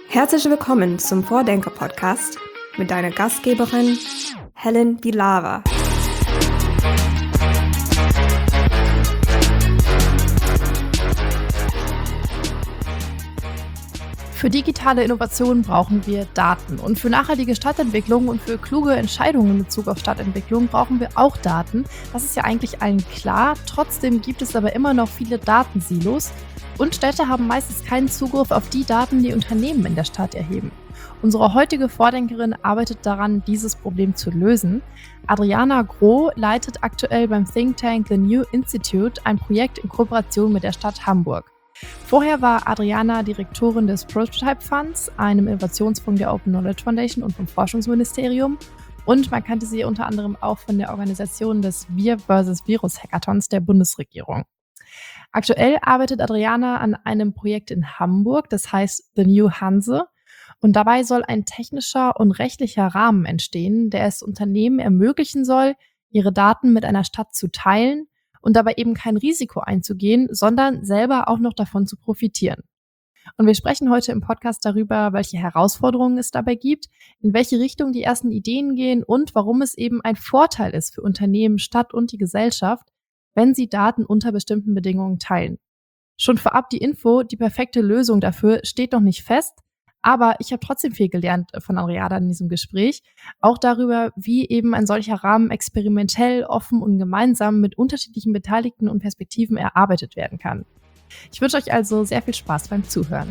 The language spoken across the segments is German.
Herzlich willkommen zum Vordenker-Podcast mit deiner Gastgeberin Helen Bilawa. Für digitale Innovation brauchen wir Daten. Und für nachhaltige Stadtentwicklung und für kluge Entscheidungen in Bezug auf Stadtentwicklung brauchen wir auch Daten. Das ist ja eigentlich allen klar. Trotzdem gibt es aber immer noch viele Datensilos. Und Städte haben meistens keinen Zugriff auf die Daten, die Unternehmen in der Stadt erheben. Unsere heutige Vordenkerin arbeitet daran, dieses Problem zu lösen. Adriana Groh leitet aktuell beim Think Tank The New Institute ein Projekt in Kooperation mit der Stadt Hamburg. Vorher war Adriana Direktorin des Prototype Funds, einem Innovationsfonds der Open Knowledge Foundation und vom Forschungsministerium. Und man kannte sie unter anderem auch von der Organisation des Wir vs. Virus Hackathons der Bundesregierung. Aktuell arbeitet Adriana an einem Projekt in Hamburg, das heißt The New Hanse. Und dabei soll ein technischer und rechtlicher Rahmen entstehen, der es Unternehmen ermöglichen soll, ihre Daten mit einer Stadt zu teilen und dabei eben kein Risiko einzugehen, sondern selber auch noch davon zu profitieren. Und wir sprechen heute im Podcast darüber, welche Herausforderungen es dabei gibt, in welche Richtung die ersten Ideen gehen und warum es eben ein Vorteil ist für Unternehmen, Stadt und die Gesellschaft, wenn sie Daten unter bestimmten Bedingungen teilen. Schon vorab die Info, die perfekte Lösung dafür steht noch nicht fest, aber ich habe trotzdem viel gelernt von Adriana in diesem Gespräch, auch darüber, wie eben ein solcher Rahmen experimentell, offen und gemeinsam mit unterschiedlichen Beteiligten und Perspektiven erarbeitet werden kann. Ich wünsche euch also sehr viel Spaß beim Zuhören.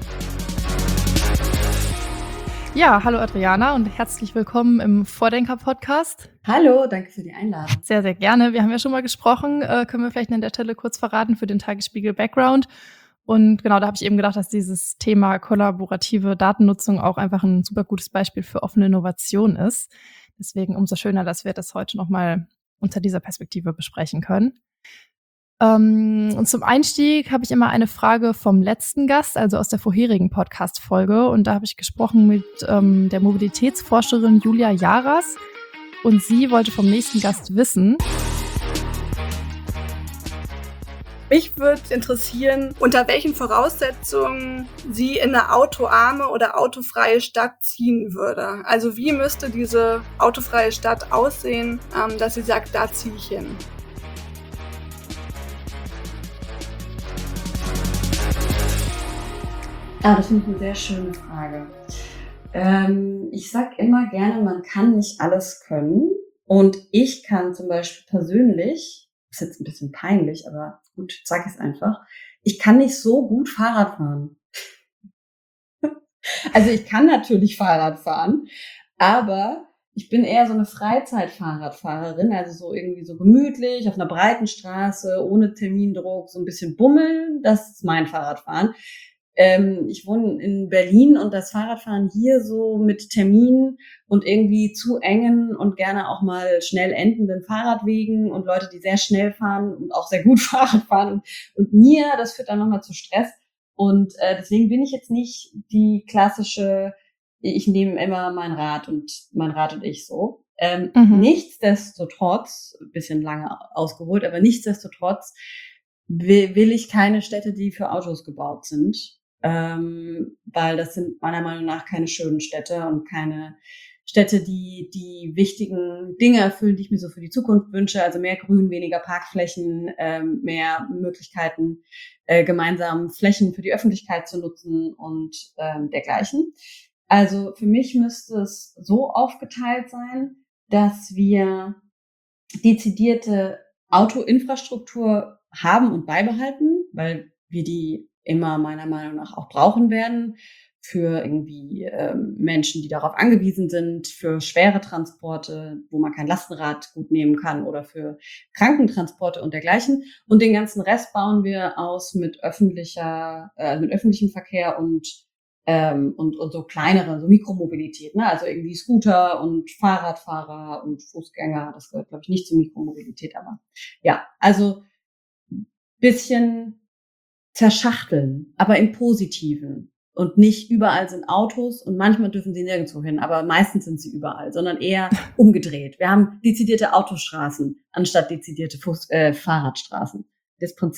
Ja, hallo Adriana und herzlich willkommen im Vordenker-Podcast. Hallo, danke für die Einladung. Sehr, sehr gerne. Wir haben ja schon mal gesprochen, können wir vielleicht an der Stelle kurz verraten für den Tagesspiegel-Background. Und genau, da habe ich eben gedacht, dass dieses Thema kollaborative Datennutzung auch einfach ein super gutes Beispiel für offene Innovation ist. Deswegen umso schöner, dass wir das heute nochmal unter dieser Perspektive besprechen können. Und zum Einstieg habe ich immer eine Frage vom letzten Gast, also aus der vorherigen Podcast-Folge. Und da habe ich gesprochen mit der Mobilitätsforscherin Julia Jaras. Und sie wollte vom nächsten Gast wissen: Mich würde interessieren, unter welchen Voraussetzungen sie in eine autoarme oder autofreie Stadt ziehen würde. Also wie müsste diese autofreie Stadt aussehen, dass sie sagt, da ziehe ich hin? Das finde ich eine sehr schöne Frage. Ich sag immer gerne, man kann nicht alles können. Und ich kann zum Beispiel persönlich, ist jetzt ein bisschen peinlich, aber gut, sag es einfach, ich kann nicht so gut Fahrrad fahren. Also ich kann natürlich Fahrrad fahren, aber ich bin eher so eine Freizeitfahrradfahrerin, also so irgendwie so gemütlich, auf einer breiten Straße, ohne Termindruck, so ein bisschen bummeln, das ist mein Fahrradfahren. Ich wohne in Berlin und das Fahrradfahren hier so mit Terminen und irgendwie zu engen und gerne auch mal schnell endenden Fahrradwegen und Leute, die sehr schnell fahren und auch sehr gut Fahrrad fahren. Und mir, das führt dann nochmal zu Stress. Und deswegen bin ich jetzt nicht die klassische, ich nehme immer mein Rad und ich so. Nichtsdestotrotz, ein bisschen lange ausgeholt, aber nichtsdestotrotz will ich keine Städte, die für Autos gebaut sind. Weil das sind meiner Meinung nach keine schönen Städte und keine Städte, die wichtigen Dinge erfüllen, die ich mir so für die Zukunft wünsche. Also mehr Grün, weniger Parkflächen, mehr Möglichkeiten, gemeinsam Flächen für die Öffentlichkeit zu nutzen und dergleichen. Also für mich müsste es so aufgeteilt sein, dass wir dezidierte Autoinfrastruktur haben und beibehalten, weil wir die immer meiner Meinung nach auch brauchen werden für irgendwie Menschen, die darauf angewiesen sind, für schwere Transporte, wo man kein Lastenrad gut nehmen kann oder für Krankentransporte und dergleichen. Und den ganzen Rest bauen wir aus mit öffentlichem Verkehr und so kleinere, so Mikromobilität, ne? Also irgendwie Scooter und Fahrradfahrer und Fußgänger. Das gehört, glaube ich, nicht zur Mikromobilität, aber ja, also bisschen zerschachteln, aber im Positiven. Und nicht überall sind Autos und manchmal dürfen sie nirgendwo hin, aber meistens sind sie überall, sondern eher umgedreht. Wir haben dezidierte Autostraßen anstatt dezidierte Fahrradstraßen. Das Prinzip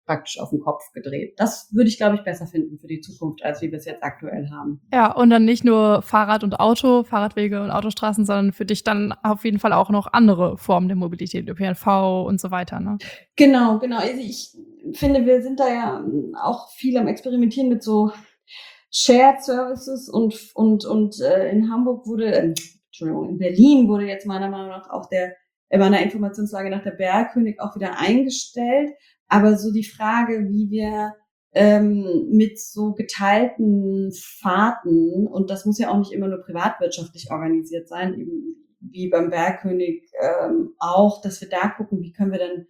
praktisch auf den Kopf gedreht. Das würde ich, glaube ich, besser finden für die Zukunft, als wie wir es jetzt aktuell haben. Ja, und dann nicht nur Fahrrad und Auto, Fahrradwege und Autostraßen, sondern für dich dann auf jeden Fall auch noch andere Formen der Mobilität, ÖPNV und so weiter, ne? Genau. Also ich finde, wir sind da ja auch viel am Experimentieren mit so Shared Services und in Hamburg in Berlin wurde jetzt meiner Meinung nach auch bei einer Informationslage nach der Bergkönig auch wieder eingestellt. Aber so die Frage, wie wir mit so geteilten Fahrten, und das muss ja auch nicht immer nur privatwirtschaftlich organisiert sein, eben wie beim Bergkönig auch, dass wir da gucken, wie können wir denn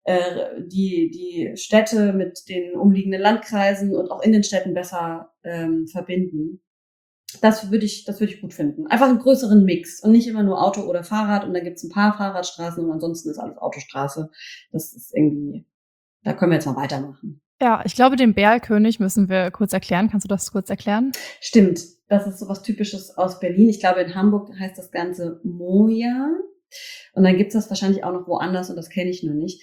die Städte mit den umliegenden Landkreisen und auch in den Städten besser verbinden. Das würde ich gut finden. Einfach einen größeren Mix und nicht immer nur Auto oder Fahrrad und dann gibt's ein paar Fahrradstraßen und ansonsten ist alles Autostraße. Das ist irgendwie, da können wir jetzt mal weitermachen. Ja, ich glaube, den Bergkönig müssen wir kurz erklären. Kannst du das kurz erklären? Stimmt, das ist so was Typisches aus Berlin. Ich glaube, in Hamburg heißt das Ganze Moja und dann gibt's das wahrscheinlich auch noch woanders und das kenne ich nur nicht.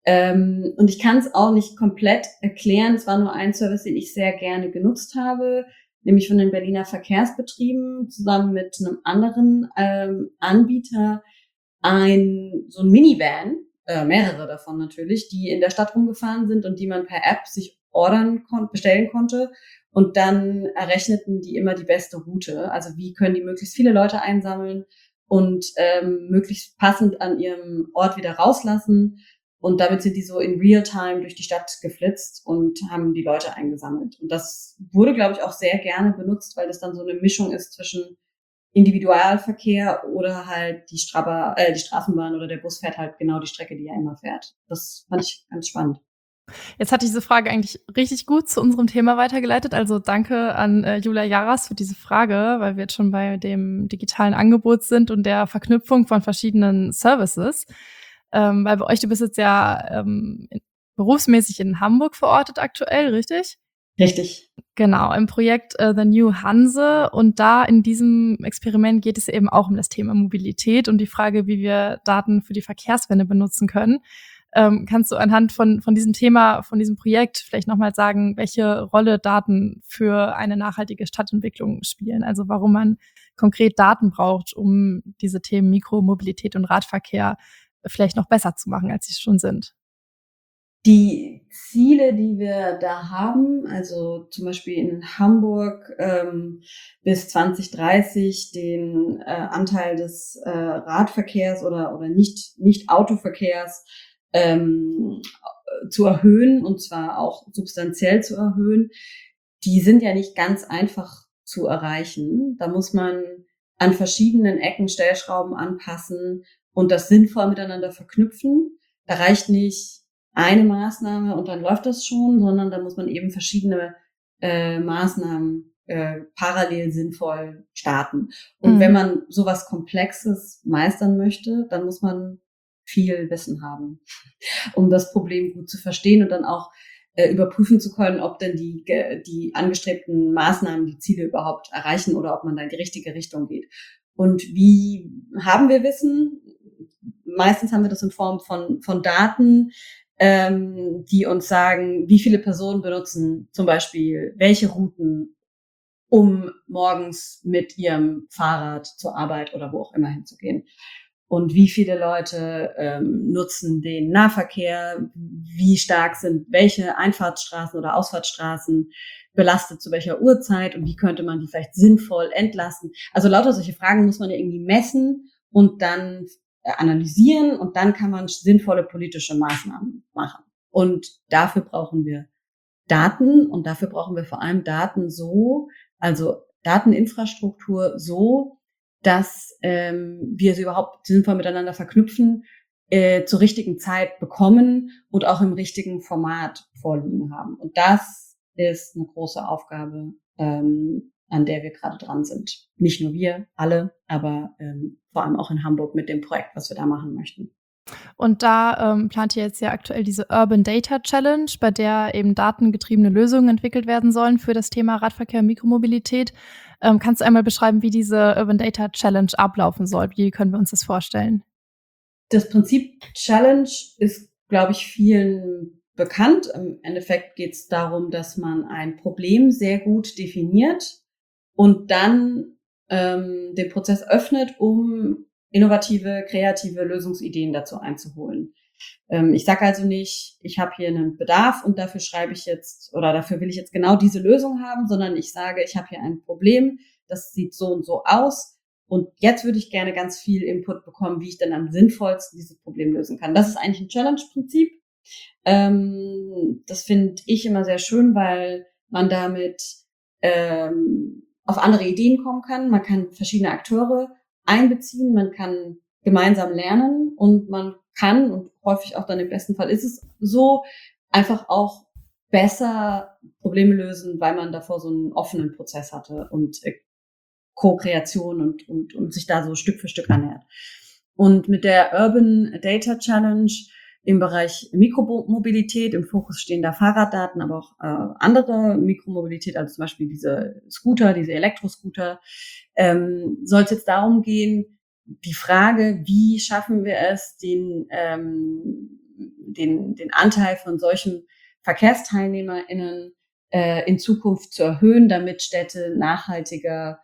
Und ich kann es auch nicht komplett erklären. Es war nur ein Service, den ich sehr gerne genutzt habe, nämlich von den Berliner Verkehrsbetrieben zusammen mit einem anderen Anbieter, so ein Minivan, mehrere davon natürlich, die in der Stadt rumgefahren sind und die man per App sich bestellen konnte. Und dann errechneten die immer die beste Route. Also wie können die möglichst viele Leute einsammeln und möglichst passend an ihrem Ort wieder rauslassen. Und damit sind die so in Real-Time durch die Stadt geflitzt und haben die Leute eingesammelt. Und das wurde, glaube ich, auch sehr gerne benutzt, weil das dann so eine Mischung ist zwischen Individualverkehr oder halt die Straßenbahn oder der Bus fährt halt genau die Strecke, die er immer fährt. Das fand ich ganz spannend. Jetzt hat diese Frage eigentlich richtig gut zu unserem Thema weitergeleitet. Also danke an Julia Jaras für diese Frage, weil wir jetzt schon bei dem digitalen Angebot sind und der Verknüpfung von verschiedenen Services. Weil bei euch, du bist jetzt ja berufsmäßig in Hamburg verortet aktuell, richtig? Richtig. Genau, im Projekt The New Hanse. Und da in diesem Experiment geht es eben auch um das Thema Mobilität und die Frage, wie wir Daten für die Verkehrswende benutzen können. Kannst du anhand von diesem Thema, von diesem Projekt vielleicht nochmal sagen, welche Rolle Daten für eine nachhaltige Stadtentwicklung spielen? Also warum man konkret Daten braucht, um diese Themen Mikromobilität und Radverkehr vielleicht noch besser zu machen, als sie schon sind. Die Ziele, die wir da haben, also zum Beispiel in Hamburg bis 2030 den Anteil des Radverkehrs oder nicht Autoverkehrs zu erhöhen, und zwar auch substanziell zu erhöhen, die sind ja nicht ganz einfach zu erreichen. Da muss man an verschiedenen Ecken Stellschrauben anpassen und das sinnvoll miteinander verknüpfen. Da reicht nicht eine Maßnahme und dann läuft das schon, sondern da muss man eben verschiedene Maßnahmen parallel sinnvoll starten. Und wenn man sowas Komplexes meistern möchte, dann muss man viel Wissen haben, um das Problem gut zu verstehen und dann auch überprüfen zu können, ob denn die angestrebten Maßnahmen die Ziele überhaupt erreichen oder ob man da in die richtige Richtung geht. Und wie haben wir Wissen? Meistens haben wir das in Form von Daten, die uns sagen, wie viele Personen benutzen zum Beispiel welche Routen, um morgens mit ihrem Fahrrad zur Arbeit oder wo auch immer hinzugehen. Und wie viele Leute nutzen den Nahverkehr, wie stark sind welche Einfahrtsstraßen oder Ausfahrtsstraßen belastet zu welcher Uhrzeit und wie könnte man die vielleicht sinnvoll entlasten. Also lauter solche Fragen muss man ja irgendwie messen und dann analysieren und dann kann man sinnvolle politische Maßnahmen machen. Und dafür brauchen wir Daten und dafür brauchen wir vor allem also Dateninfrastruktur so, dass wir sie überhaupt sinnvoll miteinander verknüpfen, zur richtigen Zeit bekommen und auch im richtigen Format vorliegen haben. Und das ist eine große Aufgabe, an der wir gerade dran sind. Nicht nur wir, alle, aber vor allem auch in Hamburg mit dem Projekt, was wir da machen möchten. Und da plant ihr jetzt ja aktuell diese Urban Data Challenge, bei der eben datengetriebene Lösungen entwickelt werden sollen für das Thema Radverkehr und Mikromobilität. Kannst du einmal beschreiben, wie diese Urban Data Challenge ablaufen soll? Wie können wir uns das vorstellen? Das Prinzip Challenge ist, glaube ich, vielen bekannt. Im Endeffekt geht es darum, dass man ein Problem sehr gut definiert und dann den Prozess öffnet, um innovative, kreative Lösungsideen dazu einzuholen. Ich sage also nicht, ich habe hier einen Bedarf und dafür schreibe ich jetzt oder dafür will ich jetzt genau diese Lösung haben, sondern ich sage, ich habe hier ein Problem, das sieht so und so aus und jetzt würde ich gerne ganz viel Input bekommen, wie ich dann am sinnvollsten dieses Problem lösen kann. Das ist eigentlich ein Challenge-Prinzip. Das finde ich immer sehr schön, weil man damit auf andere Ideen kommen kann. Man kann verschiedene Akteure einbeziehen, man kann gemeinsam lernen und man kann, und häufig auch dann im besten Fall ist es so, einfach auch besser Probleme lösen, weil man davor so einen offenen Prozess hatte und Co-Kreation und sich da so Stück für Stück annähert. Und mit der Urban Data Challenge im Bereich Mikromobilität, im Fokus stehen da Fahrraddaten, aber auch andere Mikromobilität, also zum Beispiel diese Scooter, diese Elektroscooter, soll es jetzt darum gehen, die Frage, wie schaffen wir es, den Anteil von solchen VerkehrsteilnehmerInnen in Zukunft zu erhöhen, damit Städte nachhaltiger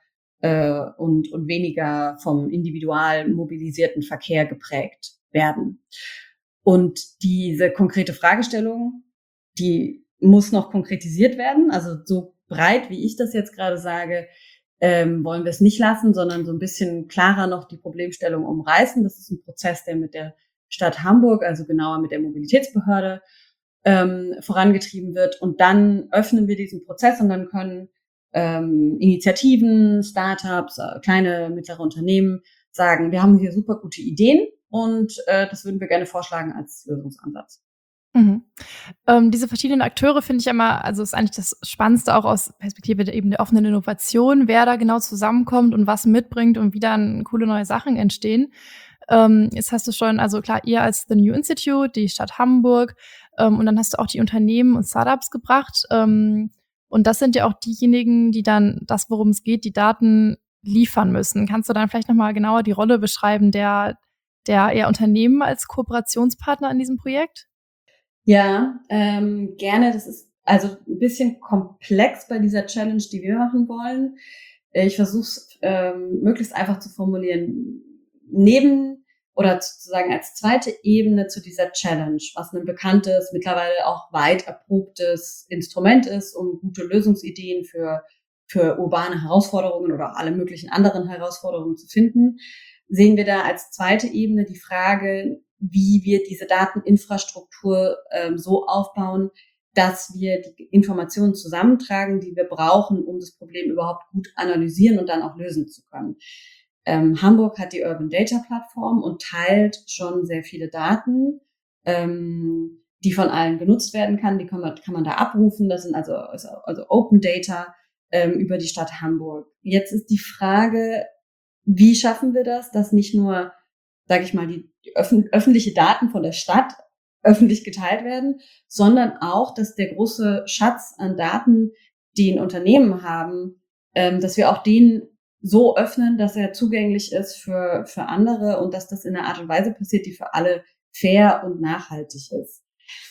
und weniger vom individual mobilisierten Verkehr geprägt werden. Und diese konkrete Fragestellung, die muss noch konkretisiert werden. Also so breit, wie ich das jetzt gerade sage, wollen wir es nicht lassen, sondern so ein bisschen klarer noch die Problemstellung umreißen. Das ist ein Prozess, der mit der Stadt Hamburg, also genauer mit der Mobilitätsbehörde, vorangetrieben wird. Und dann öffnen wir diesen Prozess und dann können Initiativen, Startups, kleine, mittlere Unternehmen sagen, wir haben hier super gute Ideen und das würden wir gerne vorschlagen als Lösungsansatz. Mhm. Diese verschiedenen Akteure finde ich immer, also ist eigentlich das Spannendste auch aus Perspektive eben der offenen Innovation, wer da genau zusammenkommt und was mitbringt und wie dann coole neue Sachen entstehen. Jetzt hast du schon, also klar, ihr als The New Institute, die Stadt Hamburg, und dann hast du auch die Unternehmen und Startups gebracht. Und das sind ja auch diejenigen, die dann das, worum es geht, die Daten liefern müssen. Kannst du dann vielleicht nochmal genauer die Rolle beschreiben der eher Unternehmen als Kooperationspartner in diesem Projekt? Ja, gerne. Das ist also ein bisschen komplex bei dieser Challenge, die wir machen wollen. Ich versuche es möglichst einfach zu formulieren. Neben oder sozusagen als zweite Ebene zu dieser Challenge, was ein bekanntes, mittlerweile auch weit erprobtes Instrument ist, um gute Lösungsideen für urbane Herausforderungen oder alle möglichen anderen Herausforderungen zu finden, sehen wir da als zweite Ebene die Frage, wie wir diese Dateninfrastruktur so aufbauen, dass wir die Informationen zusammentragen, die wir brauchen, um das Problem überhaupt gut analysieren und dann auch lösen zu können. Hamburg hat die Urban Data Plattform und teilt schon sehr viele Daten, die von allen genutzt werden kann. Die kann man da abrufen. Das sind also Open Data über die Stadt Hamburg. Jetzt ist die Frage, wie schaffen wir das, dass nicht nur, sage ich mal, die öffentliche Daten von der Stadt öffentlich geteilt werden, sondern auch, dass der große Schatz an Daten, die ein Unternehmen haben, dass wir auch den so öffnen, dass er zugänglich ist für andere und dass das in einer Art und Weise passiert, die für alle fair und nachhaltig ist.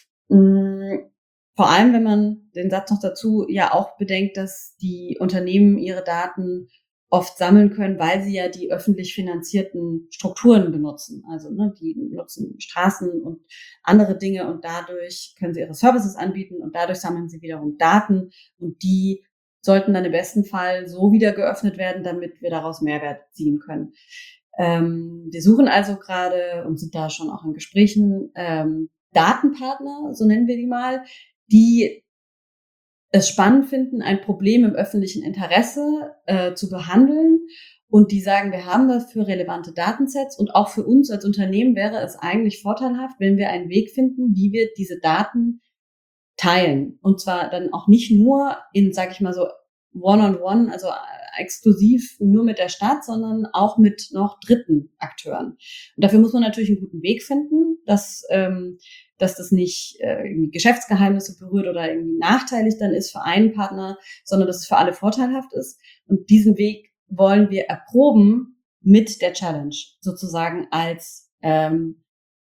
Vor allem, wenn man den Satz noch dazu ja auch bedenkt, dass die Unternehmen ihre Daten oft sammeln können, weil sie ja die öffentlich finanzierten Strukturen benutzen. Also die nutzen Straßen und andere Dinge und dadurch können sie ihre Services anbieten und dadurch sammeln sie wiederum Daten und die sollten dann im besten Fall so wieder geöffnet werden, damit wir daraus Mehrwert ziehen können. Wir suchen also gerade und sind da schon auch in Gesprächen Datenpartner, so nennen wir die mal, die es spannend finden, ein Problem im öffentlichen Interesse zu behandeln und die sagen, wir haben dafür relevante Datensets und auch für uns als Unternehmen wäre es eigentlich vorteilhaft, wenn wir einen Weg finden, wie wir diese Daten teilen. Und zwar dann auch nicht nur in, sag ich mal so, One-on-One, also exklusiv nur mit der Stadt, sondern auch mit noch dritten Akteuren. Und dafür muss man natürlich einen guten Weg finden, dass das nicht irgendwie Geschäftsgeheimnisse berührt oder irgendwie nachteilig dann ist für einen Partner, sondern dass es für alle vorteilhaft ist. Und diesen Weg wollen wir erproben mit der Challenge, sozusagen als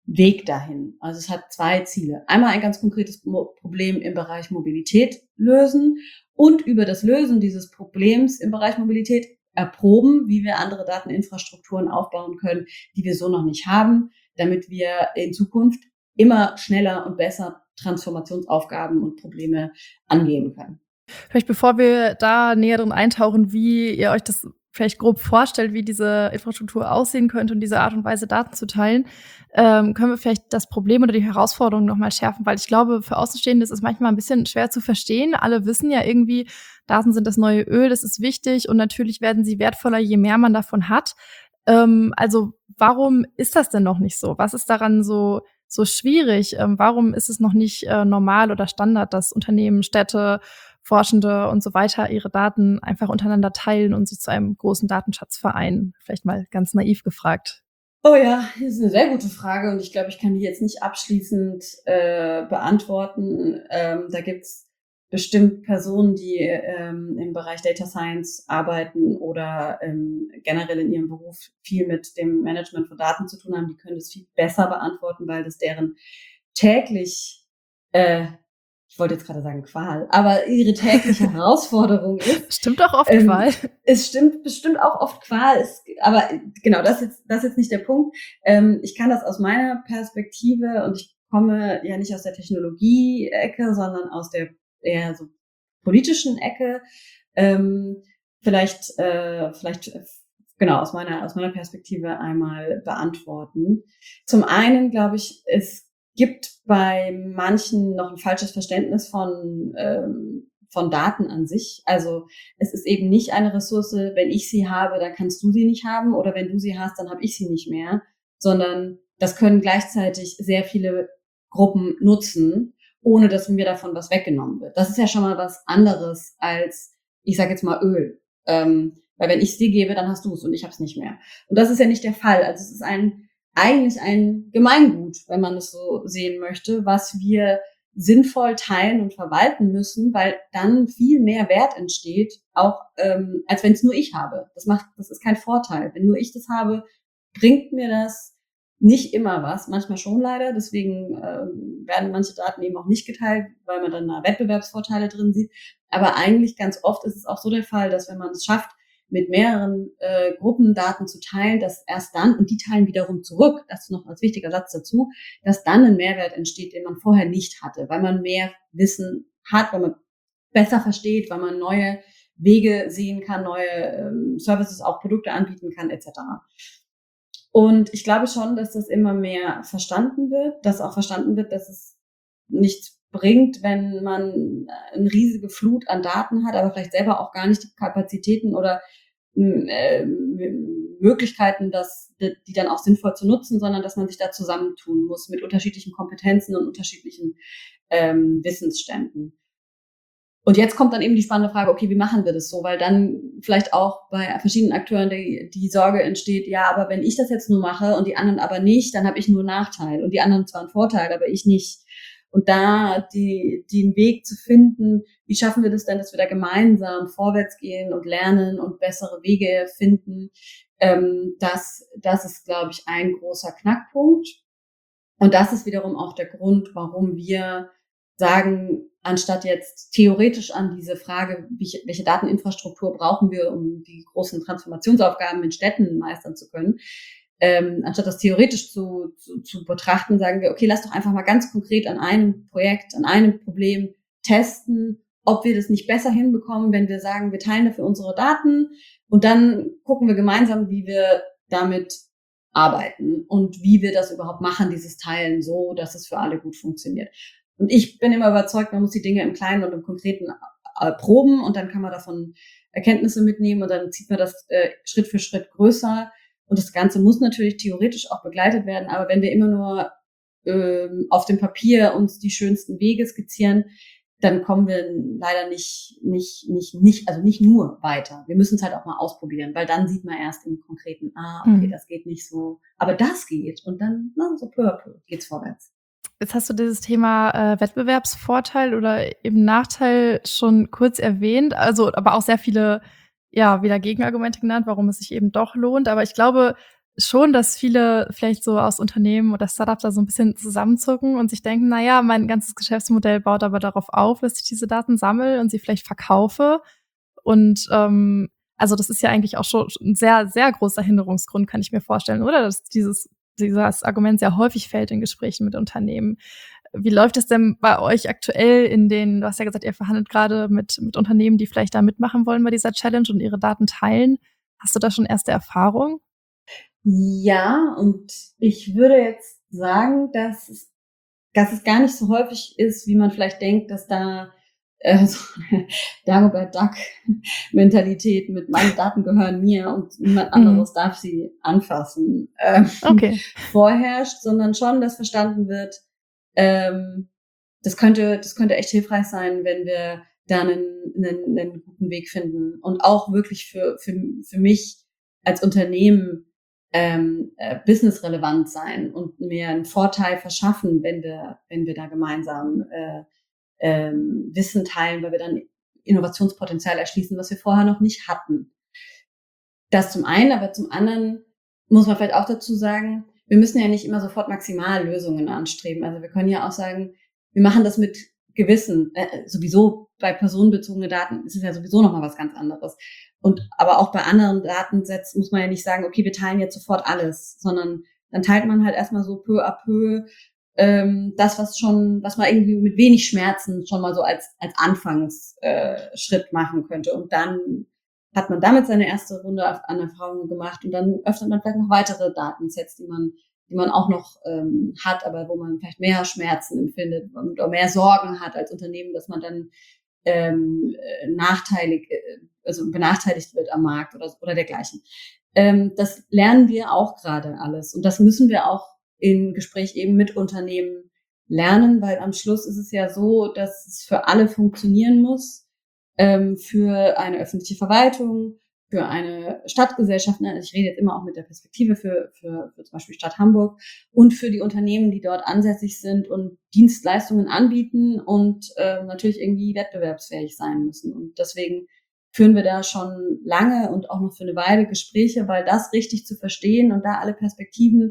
Weg dahin. Also es hat 2 Ziele. Einmal ein ganz konkretes Problem im Bereich Mobilität lösen und über das Lösen dieses Problems im Bereich Mobilität erproben, wie wir andere Dateninfrastrukturen aufbauen können, die wir so noch nicht haben, damit wir in Zukunft immer schneller und besser Transformationsaufgaben und Probleme angehen können. Vielleicht bevor wir da näher drin eintauchen, wie ihr euch das vielleicht grob vorstellt, wie diese Infrastruktur aussehen könnte und diese Art und Weise Daten zu teilen, können wir vielleicht das Problem oder die Herausforderung noch mal schärfen, weil ich glaube, für Außenstehende ist es manchmal ein bisschen schwer zu verstehen. Alle wissen ja irgendwie, Daten sind das neue Öl, das ist wichtig und natürlich werden sie wertvoller, je mehr man davon hat. Also warum ist das denn noch nicht so? Was ist daran so schwierig? Warum ist es noch nicht normal oder Standard, dass Unternehmen, Städte, Forschende und so weiter ihre Daten einfach untereinander teilen und sich zu einem großen Datenschatz vereinen? Vielleicht mal ganz naiv gefragt. Oh ja, das ist eine sehr gute Frage und ich glaube, ich kann die jetzt nicht abschließend beantworten. Da gibt's bestimmt Personen, die im Bereich Data Science arbeiten oder generell in ihrem Beruf viel mit dem Management von Daten zu tun haben. Die können das viel besser beantworten, weil das deren täglich ich wollte jetzt gerade sagen Qual, aber ihre tägliche Herausforderung ist. Stimmt auch oft Qual. Es stimmt bestimmt auch oft Qual, aber genau, das ist jetzt nicht der Punkt. Ich kann das aus meiner Perspektive und ich komme ja nicht aus der Technologie-Ecke, sondern aus der eher so politischen Ecke. Vielleicht genau aus meiner Perspektive einmal beantworten. Zum einen glaube ich, es gibt bei manchen noch ein falsches Verständnis von Daten an sich. Also es ist eben nicht eine Ressource, wenn ich sie habe, dann kannst du sie nicht haben oder wenn du sie hast, dann habe ich sie nicht mehr, sondern das können gleichzeitig sehr viele Gruppen nutzen, ohne dass mir davon was weggenommen wird. Das ist ja schon mal was anderes als, ich sage jetzt mal Öl. Weil wenn ich es dir gebe, dann hast du es und ich habe es nicht mehr. Und das ist ja nicht der Fall. Also es ist eigentlich ein Gemeingut, wenn man es so sehen möchte, was wir sinnvoll teilen und verwalten müssen, weil dann viel mehr Wert entsteht, auch als wenn es nur ich habe. Das ist kein Vorteil. Wenn nur ich das habe, bringt mir das nicht immer was, manchmal schon leider. Deswegen werden manche Daten eben auch nicht geteilt, weil man dann da Wettbewerbsvorteile drin sieht. Aber eigentlich ganz oft ist es auch so der Fall, dass wenn man es schafft, mit mehreren Gruppen Daten zu teilen, dass erst dann, und die teilen wiederum zurück, das ist noch als wichtiger Satz dazu, dass dann ein Mehrwert entsteht, den man vorher nicht hatte, weil man mehr Wissen hat, weil man besser versteht, weil man neue Wege sehen kann, neue Services, auch Produkte anbieten kann, etc. Und ich glaube schon, dass das immer mehr verstanden wird, dass auch verstanden wird, dass es nichts bringt, wenn man eine riesige Flut an Daten hat, aber vielleicht selber auch gar nicht die Kapazitäten oder Möglichkeiten, die dann auch sinnvoll zu nutzen, sondern dass man sich da zusammentun muss mit unterschiedlichen Kompetenzen und unterschiedlichen Wissensständen. Und jetzt kommt dann eben die spannende Frage, okay, wie machen wir das so? Weil dann vielleicht auch bei verschiedenen Akteuren die Sorge entsteht, ja, aber wenn ich das jetzt nur mache und die anderen aber nicht, dann habe ich nur Nachteil und die anderen zwar einen Vorteil, aber ich nicht. Und da den Weg zu finden, wie schaffen wir das denn, dass wir da gemeinsam vorwärts gehen und lernen und bessere Wege finden, das ist, glaube ich, ein großer Knackpunkt. Und das ist wiederum auch der Grund, warum wir sagen, anstatt jetzt theoretisch an diese Frage, welche Dateninfrastruktur brauchen wir, um die großen Transformationsaufgaben in Städten meistern zu können, anstatt das theoretisch zu betrachten, sagen wir, okay, lass doch einfach mal ganz konkret an einem Projekt, an einem Problem testen, ob wir das nicht besser hinbekommen, wenn wir sagen, wir teilen dafür unsere Daten und dann gucken wir gemeinsam, wie wir damit arbeiten und wie wir das überhaupt machen, dieses Teilen so, dass es für alle gut funktioniert. Und ich bin immer überzeugt, man muss die Dinge im Kleinen und im Konkreten proben und dann kann man davon Erkenntnisse mitnehmen und dann zieht man das Schritt für Schritt größer. Und das Ganze muss natürlich theoretisch auch begleitet werden, aber wenn wir immer nur auf dem Papier uns die schönsten Wege skizzieren, dann kommen wir leider nicht nur weiter. Wir müssen es halt auch mal ausprobieren, weil dann sieht man erst im Konkreten, okay, das geht nicht so, aber das geht und dann so peu à peu geht's vorwärts. Jetzt hast du dieses Thema Wettbewerbsvorteil oder eben Nachteil schon kurz erwähnt, also aber auch sehr viele wieder Gegenargumente genannt, warum es sich eben doch lohnt. Aber ich glaube, schon, dass viele vielleicht so aus Unternehmen oder Startups da so ein bisschen zusammenzucken und sich denken, na ja, mein ganzes Geschäftsmodell baut aber darauf auf, dass ich diese Daten sammle und sie vielleicht verkaufe. Und also das ist ja eigentlich auch schon ein sehr, sehr großer Hinderungsgrund, kann ich mir vorstellen, oder? Dass dieses Argument sehr häufig fällt in Gesprächen mit Unternehmen. Wie läuft es denn bei euch aktuell du hast ja gesagt, ihr verhandelt gerade mit Unternehmen, die vielleicht da mitmachen wollen bei dieser Challenge und ihre Daten teilen. Hast du da schon erste Erfahrungen? Ja, und ich würde jetzt sagen, dass es gar nicht so häufig ist, wie man vielleicht denkt, dass da so eine Dagobert Duck-Mentalität mit meine Daten gehören mir und niemand anderes darf sie anfassen, Okay. vorherrscht, sondern schon, dass verstanden wird, das könnte echt hilfreich sein, wenn wir da einen guten Weg finden und auch wirklich für mich als Unternehmen businessrelevant sein und mir einen Vorteil verschaffen, wenn wir da gemeinsam Wissen teilen, weil wir dann Innovationspotenzial erschließen, was wir vorher noch nicht hatten. Das zum einen, aber zum anderen muss man vielleicht auch dazu sagen, wir müssen ja nicht immer sofort Maximallösungen anstreben. Also wir können ja auch sagen, wir machen das mit Gewissen. Sowieso bei personenbezogenen Daten ist es ja sowieso nochmal was ganz anderes. Aber auch bei anderen Datensätzen muss man ja nicht sagen, okay, wir teilen jetzt sofort alles, sondern dann teilt man halt erstmal so peu à peu das, was man irgendwie mit wenig Schmerzen schon mal so als Anfangsschritt machen könnte. Und dann hat man damit seine erste Runde an Erfahrungen gemacht und dann öffnet man vielleicht noch weitere Datensets, die man auch noch hat, aber wo man vielleicht mehr Schmerzen empfindet oder mehr Sorgen hat als Unternehmen, dass man dann benachteiligt wird am Markt oder dergleichen. Das lernen wir auch gerade alles und das müssen wir auch im Gespräch eben mit Unternehmen lernen, weil am Schluss ist es ja so, dass es für alle funktionieren muss, für eine öffentliche Verwaltung, für eine Stadtgesellschaft. Ne? Ich rede jetzt immer auch mit der Perspektive für zum Beispiel Stadt Hamburg und für die Unternehmen, die dort ansässig sind und Dienstleistungen anbieten und natürlich irgendwie wettbewerbsfähig sein müssen. Und deswegen führen wir da schon lange und auch noch für eine Weile Gespräche, weil das richtig zu verstehen und da alle Perspektiven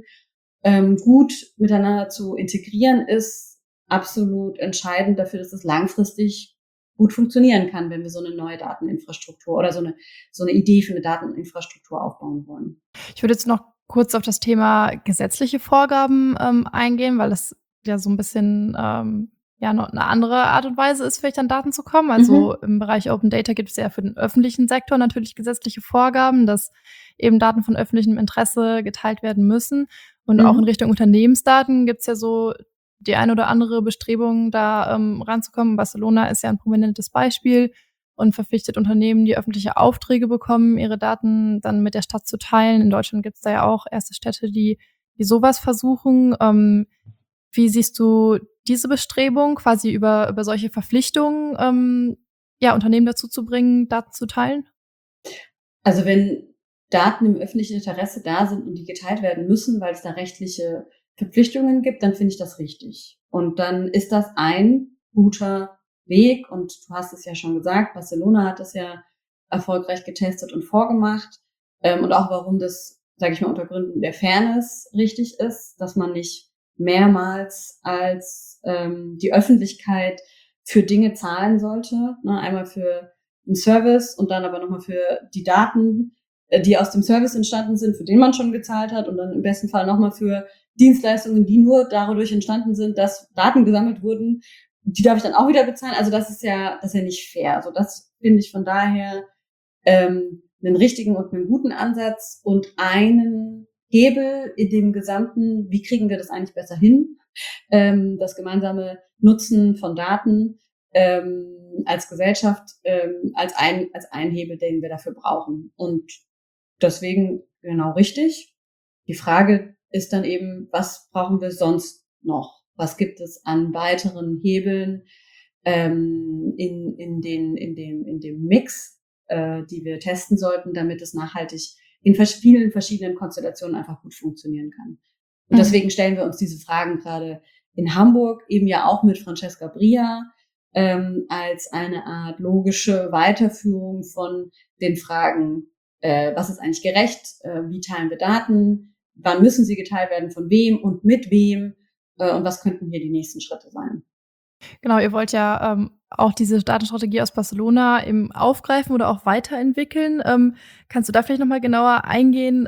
gut miteinander zu integrieren, ist absolut entscheidend dafür, dass es langfristig gut funktionieren kann, wenn wir so eine neue Dateninfrastruktur oder so eine Idee für eine Dateninfrastruktur aufbauen wollen. Ich würde jetzt noch kurz auf das Thema gesetzliche Vorgaben eingehen, weil das ja so ein bisschen ja noch eine andere Art und Weise ist, vielleicht an Daten zu kommen. Also im Bereich Open Data gibt es ja für den öffentlichen Sektor natürlich gesetzliche Vorgaben, dass eben Daten von öffentlichem Interesse geteilt werden müssen. Und auch in Richtung Unternehmensdaten gibt es ja so die eine oder andere Bestrebung, da ranzukommen. Barcelona ist ja ein prominentes Beispiel und verpflichtet Unternehmen, die öffentliche Aufträge bekommen, ihre Daten dann mit der Stadt zu teilen. In Deutschland gibt es da ja auch erste Städte, die sowas versuchen. Wie siehst du diese Bestrebung, quasi über solche Verpflichtungen ja, Unternehmen dazu zu bringen, Daten zu teilen? Also wenn Daten im öffentlichen Interesse da sind und die geteilt werden müssen, weil es da rechtliche Verpflichtungen gibt, dann finde ich das richtig. Und dann ist das ein guter Weg. Und du hast es ja schon gesagt, Barcelona hat das ja erfolgreich getestet und vorgemacht. Und auch warum das, sage ich mal, unter Gründen der Fairness richtig ist, dass man nicht mehrmals als die Öffentlichkeit für Dinge zahlen sollte. Ne? Einmal für einen Service und dann aber nochmal für die Daten, die aus dem Service entstanden sind, für den man schon gezahlt hat und dann im besten Fall nochmal für Dienstleistungen, die nur dadurch entstanden sind, dass Daten gesammelt wurden, die darf ich dann auch wieder bezahlen. Also das ist ja nicht fair. Also das finde ich von daher einen richtigen und einen guten Ansatz und einen Hebel in dem gesamten, wie kriegen wir das eigentlich besser hin? Das gemeinsame Nutzen von Daten als Gesellschaft als ein Hebel, den wir dafür brauchen. Und deswegen genau richtig. Die Frage ist dann eben, was brauchen wir sonst noch? Was gibt es an weiteren Hebeln in dem Mix, die wir testen sollten, damit es nachhaltig in vielen verschiedenen Konstellationen einfach gut funktionieren kann. Und deswegen stellen wir uns diese Fragen gerade in Hamburg eben ja auch mit Francesca Bria als eine Art logische Weiterführung von den Fragen, was ist eigentlich gerecht, wie teilen wir Daten, wann müssen sie geteilt werden, von wem und mit wem und was könnten hier die nächsten Schritte sein. Genau, ihr wollt ja auch diese Datenstrategie aus Barcelona eben aufgreifen oder auch weiterentwickeln. Kannst du da vielleicht nochmal genauer eingehen,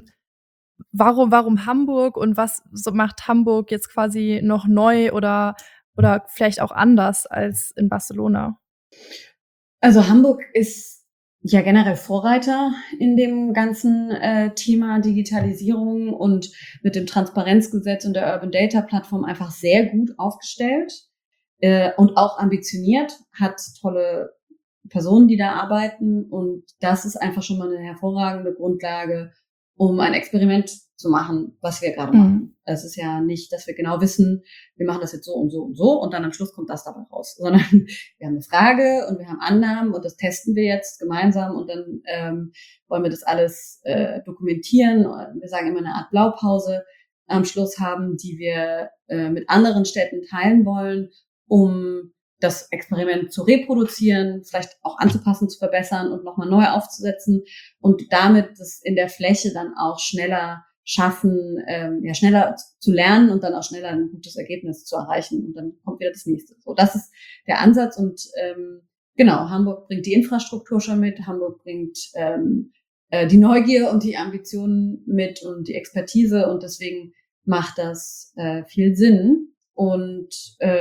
warum Hamburg und was macht Hamburg jetzt quasi noch neu oder vielleicht auch anders als in Barcelona? Also Hamburg ist ja generell Vorreiter in dem ganzen Thema Digitalisierung und mit dem Transparenzgesetz und der Urban Data Plattform einfach sehr gut aufgestellt und auch ambitioniert, hat tolle Personen, die da arbeiten und das ist einfach schon mal eine hervorragende Grundlage, um ein Experiment zu machen, was wir gerade machen. Es ist ja nicht, dass wir genau wissen, wir machen das jetzt so und so und so und dann am Schluss kommt das dabei raus, sondern wir haben eine Frage und wir haben Annahmen und das testen wir jetzt gemeinsam und dann wollen wir das alles dokumentieren. Wir sagen immer eine Art Blaupause am Schluss haben, die wir mit anderen Städten teilen wollen, um das Experiment zu reproduzieren, vielleicht auch anzupassen, zu verbessern und nochmal neu aufzusetzen und damit das in der Fläche dann auch schneller schaffen, schneller zu lernen und dann auch schneller ein gutes Ergebnis zu erreichen und dann kommt wieder das nächste. So, das ist der Ansatz und genau, Hamburg bringt die Infrastruktur schon mit, Hamburg bringt die Neugier und die Ambitionen mit und die Expertise und deswegen macht das viel Sinn. Und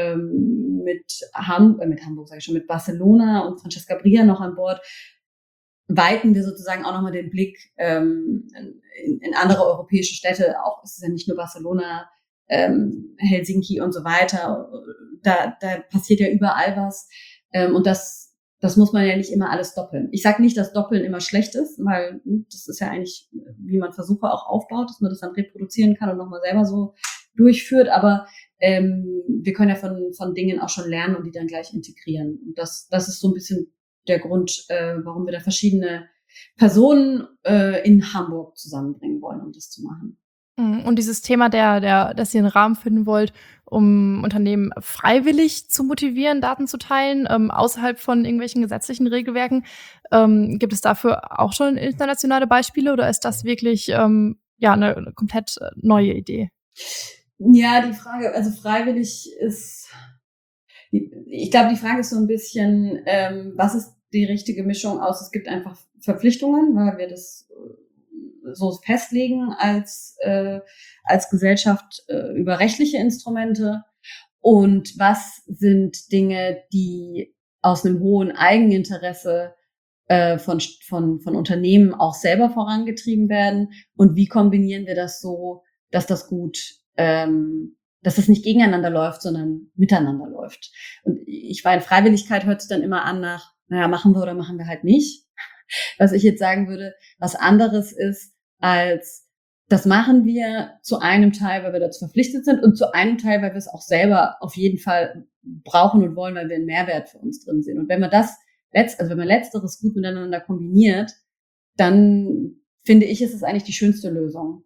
mit Barcelona und Francesca Bria noch an Bord, weiten wir sozusagen auch nochmal den Blick in andere europäische Städte. Auch es ist ja nicht nur Barcelona, Helsinki und so weiter. Da passiert ja überall was. Und das muss man ja nicht immer alles doppeln. Ich sage nicht, dass Doppeln immer schlecht ist, weil das ist ja eigentlich, wie man Versuche auch aufbaut, dass man das dann reproduzieren kann und nochmal selber so durchführt. Aber wir können ja von Dingen auch schon lernen und die dann gleich integrieren. Und das ist so ein bisschen der Grund, warum wir da verschiedene Personen in Hamburg zusammenbringen wollen, um das zu machen. Und dieses Thema, dass ihr einen Rahmen finden wollt, um Unternehmen freiwillig zu motivieren, Daten zu teilen, außerhalb von irgendwelchen gesetzlichen Regelwerken, gibt es dafür auch schon internationale Beispiele oder ist das wirklich eine komplett neue Idee? Ja, die Frage, also freiwillig ist, ich glaube, die Frage ist so ein bisschen, was ist die richtige Mischung aus? Es gibt einfach Verpflichtungen, weil wir das so festlegen als Gesellschaft über rechtliche Instrumente. Und was sind Dinge, die aus einem hohen Eigeninteresse von Unternehmen auch selber vorangetrieben werden? Und wie kombinieren wir das so, dass das gut dass es nicht gegeneinander läuft, sondern miteinander läuft. Und ich meine, Freiwilligkeit hört sich dann immer an nach, naja, machen wir oder machen wir halt nicht. Was ich jetzt sagen würde, was anderes ist, als das machen wir zu einem Teil, weil wir dazu verpflichtet sind und zu einem Teil, weil wir es auch selber auf jeden Fall brauchen und wollen, weil wir einen Mehrwert für uns drin sehen. Und wenn man wenn man Letzteres gut miteinander kombiniert, dann finde ich, ist es eigentlich die schönste Lösung.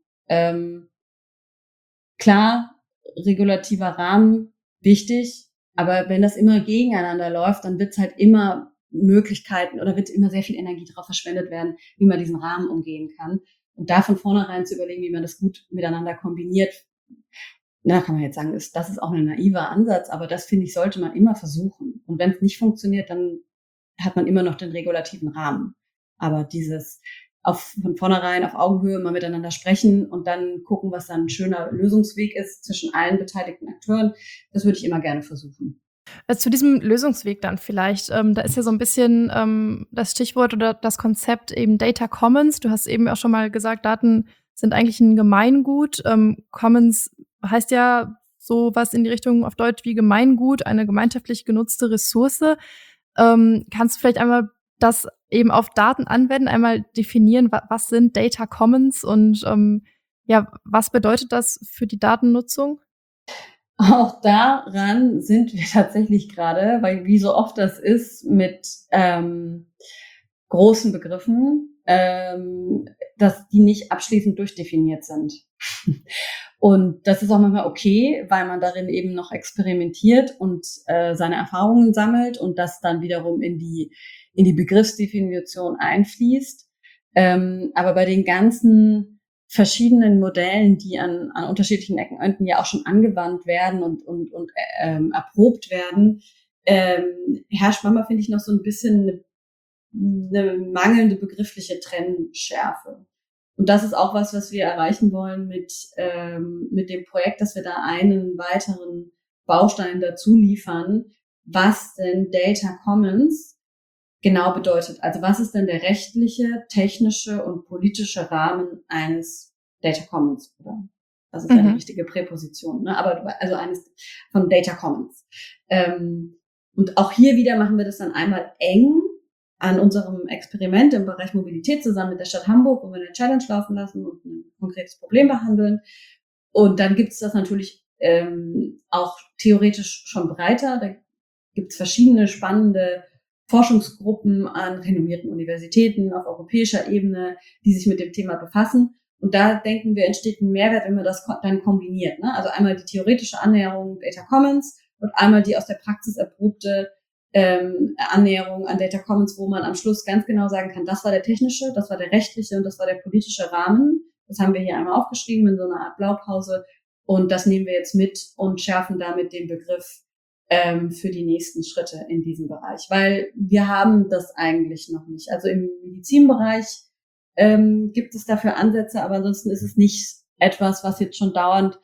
Klar, regulativer Rahmen, wichtig, aber wenn das immer gegeneinander läuft, dann wird es halt immer Möglichkeiten oder wird immer sehr viel Energie darauf verschwendet werden, wie man diesen Rahmen umgehen kann. Und da von vornherein zu überlegen, wie man das gut miteinander kombiniert, kann man jetzt sagen, das ist auch ein naiver Ansatz, aber das, finde ich, sollte man immer versuchen. Und wenn es nicht funktioniert, dann hat man immer noch den regulativen Rahmen. Aber von vornherein auf Augenhöhe mal miteinander sprechen und dann gucken, was dann ein schöner Lösungsweg ist zwischen allen beteiligten Akteuren. Das würde ich immer gerne versuchen. Zu diesem Lösungsweg dann vielleicht, da ist ja so ein bisschen das Stichwort oder das Konzept eben Data Commons. Du hast eben auch schon mal gesagt, Daten sind eigentlich ein Gemeingut. Commons heißt ja sowas in die Richtung auf Deutsch wie Gemeingut, eine gemeinschaftlich genutzte Ressource. Kannst du vielleicht einmal das eben auf Daten anwenden, einmal definieren, was sind Data Commons und was bedeutet das für die Datennutzung? Auch daran sind wir tatsächlich gerade, weil wie so oft das ist mit großen Begriffen, dass die nicht abschließend durchdefiniert sind. Und das ist auch manchmal okay, weil man darin eben noch experimentiert und seine Erfahrungen sammelt und das dann wiederum in die Begriffsdefinition einfließt. Aber bei den ganzen verschiedenen Modellen, die an unterschiedlichen Ecken ja auch schon angewandt werden und erprobt werden, herrscht manchmal, finde ich, noch so ein bisschen eine mangelnde begriffliche Trennschärfe. Und das ist auch was wir erreichen wollen mit dem Projekt, dass wir da einen weiteren Baustein dazu liefern, was denn Data Commons genau bedeutet. Also was ist denn der rechtliche, technische und politische Rahmen eines Data Commons? Oder das ist ja eine richtige Präposition, ne? Aber also eines von Data Commons. Und auch hier wieder machen wir das dann einmal eng an unserem Experiment im Bereich Mobilität zusammen mit der Stadt Hamburg, wo wir eine Challenge laufen lassen und ein konkretes Problem behandeln. Und dann gibt es das natürlich auch theoretisch schon breiter. Da gibt es verschiedene spannende Forschungsgruppen an renommierten Universitäten auf europäischer Ebene, die sich mit dem Thema befassen. Und da denken wir, entsteht ein Mehrwert, wenn man das dann kombiniert, ne? Also einmal die theoretische Annäherung Data Commons und einmal die aus der Praxis erprobte Annäherung an Data Commons, wo man am Schluss ganz genau sagen kann, das war der technische, das war der rechtliche und das war der politische Rahmen. Das haben wir hier einmal aufgeschrieben in so einer Art Blaupause und das nehmen wir jetzt mit und schärfen damit den Begriff für die nächsten Schritte in diesem Bereich, weil wir haben das eigentlich noch nicht. Also im Medizinbereich gibt es dafür Ansätze, aber ansonsten ist es nicht etwas, was jetzt schon dauernd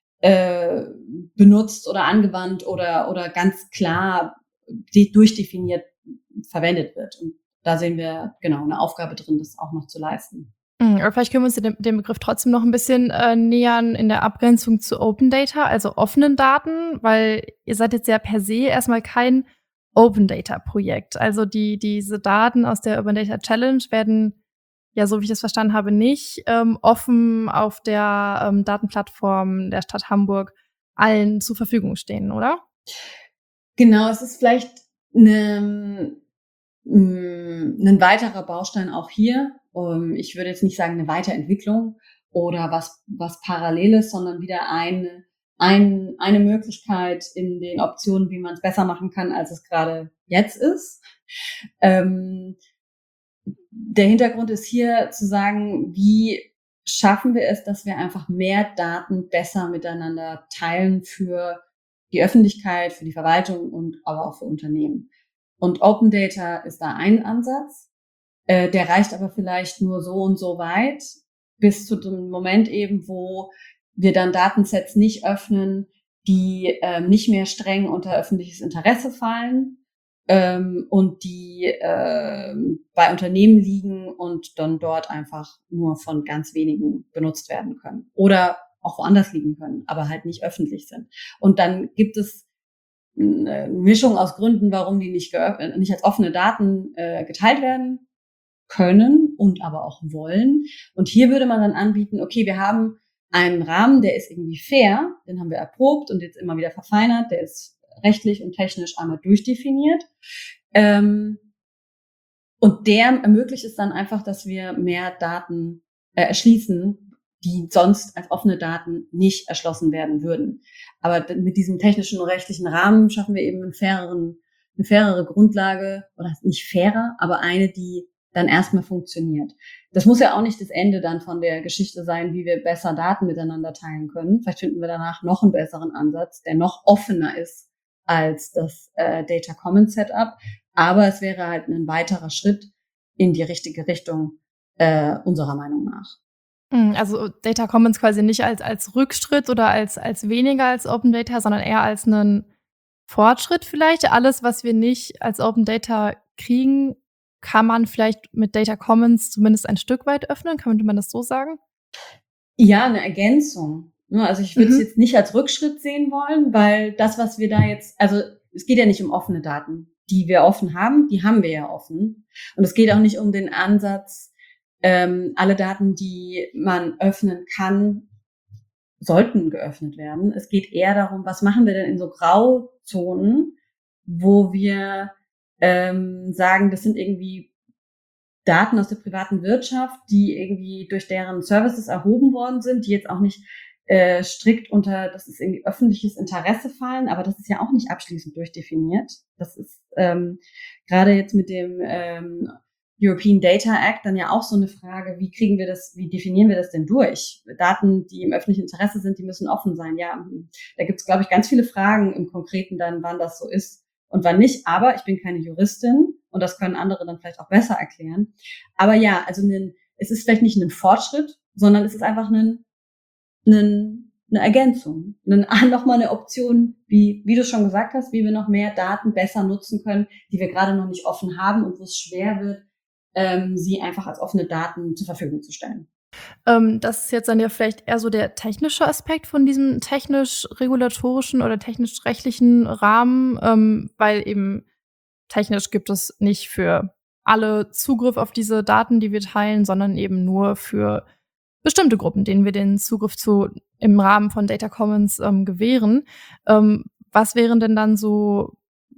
benutzt oder angewandt oder ganz klar durchdefiniert verwendet wird. Und da sehen wir genau eine Aufgabe drin, das auch noch zu leisten. Aber vielleicht können wir uns dem Begriff trotzdem noch ein bisschen nähern in der Abgrenzung zu Open Data, also offenen Daten, weil ihr seid jetzt ja per se erstmal kein Open Data Projekt. Also diese Daten aus der Urban Data Challenge werden ja, so wie ich das verstanden habe, nicht offen auf der Datenplattform der Stadt Hamburg allen zur Verfügung stehen, oder? Genau, es ist vielleicht ein weiterer Baustein auch hier. Ich würde jetzt nicht sagen eine Weiterentwicklung oder was Paralleles, sondern wieder eine Möglichkeit in den Optionen, wie man es besser machen kann, als es gerade jetzt ist. Der Hintergrund ist hier zu sagen, wie schaffen wir es, dass wir einfach mehr Daten besser miteinander teilen für die Öffentlichkeit, für die Verwaltung und aber auch für Unternehmen. Und Open Data ist da ein Ansatz. Der reicht aber vielleicht nur so und so weit, bis zu dem Moment eben, wo wir dann Datensets nicht öffnen, die nicht mehr streng unter öffentliches Interesse fallen und die bei Unternehmen liegen und dann dort einfach nur von ganz wenigen benutzt werden können. Oder auch woanders liegen können, aber halt nicht öffentlich sind. Und dann gibt es eine Mischung aus Gründen, warum die nicht als offene Daten geteilt werden können und aber auch wollen. Und hier würde man dann anbieten, okay, wir haben einen Rahmen, der ist irgendwie fair, den haben wir erprobt und jetzt immer wieder verfeinert, der ist rechtlich und technisch einmal durchdefiniert. Und der ermöglicht es dann einfach, dass wir mehr Daten erschließen, die sonst als offene Daten nicht erschlossen werden würden. Aber mit diesem technischen und rechtlichen Rahmen schaffen wir eben eine fairere Grundlage, oder nicht fairer, aber eine, die dann erstmal funktioniert. Das muss ja auch nicht das Ende dann von der Geschichte sein, wie wir besser Daten miteinander teilen können. Vielleicht finden wir danach noch einen besseren Ansatz, der noch offener ist als das Data Commons Setup. Aber es wäre halt ein weiterer Schritt in die richtige Richtung unserer Meinung nach. Also Data Commons quasi nicht als Rückschritt oder als weniger als Open Data, sondern eher als einen Fortschritt vielleicht. Alles, was wir nicht als Open Data kriegen, kann man vielleicht mit Data Commons zumindest ein Stück weit öffnen. Könnte man das so sagen? Ja, eine Ergänzung. Also ich würde es jetzt nicht als Rückschritt sehen wollen, weil das, was wir da jetzt, also es geht ja nicht um offene Daten, die wir offen haben, die haben wir ja offen. Und es geht auch nicht um den Ansatz, alle Daten, die man öffnen kann, sollten geöffnet werden. Es geht eher darum, was machen wir denn in so Grauzonen, wo wir sagen, das sind irgendwie Daten aus der privaten Wirtschaft, die irgendwie durch deren Services erhoben worden sind, die jetzt auch nicht strikt unter, das ist irgendwie öffentliches Interesse fallen, aber das ist ja auch nicht abschließend durchdefiniert. Das ist gerade jetzt mit dem European Data Act dann ja auch so eine Frage, wie definieren wir das denn durch? Daten, die im öffentlichen Interesse sind, die müssen offen sein. Ja, da gibt es, glaube ich, ganz viele Fragen im Konkreten dann, wann das so ist und wann nicht. Aber ich bin keine Juristin und das können andere dann vielleicht auch besser erklären. Aber ja, also es ist vielleicht nicht ein Fortschritt, sondern es ist einfach eine Ergänzung, nochmal eine Option, wie du schon gesagt hast, wie wir noch mehr Daten besser nutzen können, die wir gerade noch nicht offen haben und wo es schwer wird, sie einfach als offene Daten zur Verfügung zu stellen. Das ist jetzt dann ja vielleicht eher so der technische Aspekt von diesem technisch-regulatorischen oder technisch-rechtlichen Rahmen, weil eben technisch gibt es nicht für alle Zugriff auf diese Daten, die wir teilen, sondern eben nur für bestimmte Gruppen, denen wir den Zugriff im Rahmen von Data Commons gewähren. Was wären denn dann so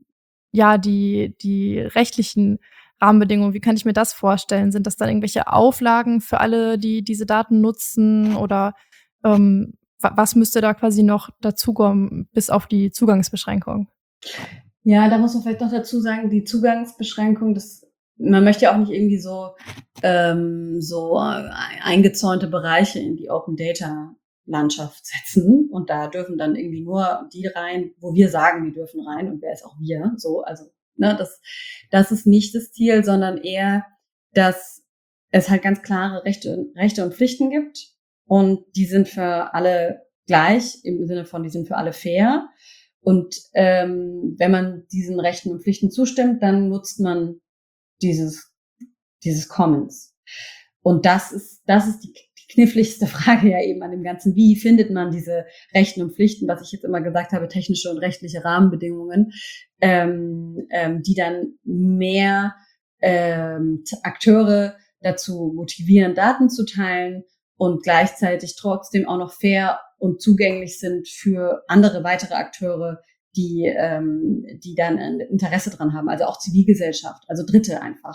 die rechtlichen Rahmenbedingungen? Wie kann ich mir das vorstellen? Sind das dann irgendwelche Auflagen für alle, die diese Daten nutzen? Oder was müsste da quasi noch dazukommen, bis auf die Zugangsbeschränkung? Ja, da muss man vielleicht noch dazu sagen, die Zugangsbeschränkung, man möchte ja auch nicht irgendwie so eingezäunte Bereiche in die Open Data Landschaft setzen und da dürfen dann irgendwie nur die rein, wo wir sagen, die dürfen rein und wer ist auch wir, so, also, ne, das ist nicht das Ziel, sondern eher, dass es halt ganz klare Rechte und Pflichten gibt und die sind für alle gleich, im Sinne von, die sind für alle fair und wenn man diesen Rechten und Pflichten zustimmt, dann nutzt man dieses Commons. Und das ist die kniffligste Frage ja eben an dem Ganzen. Wie findet man diese Rechten und Pflichten, was ich jetzt immer gesagt habe, technische und rechtliche Rahmenbedingungen, die dann mehr Akteure dazu motivieren, Daten zu teilen und gleichzeitig trotzdem auch noch fair und zugänglich sind für andere weitere Akteure, die dann ein Interesse dran haben, also auch Zivilgesellschaft, also Dritte einfach.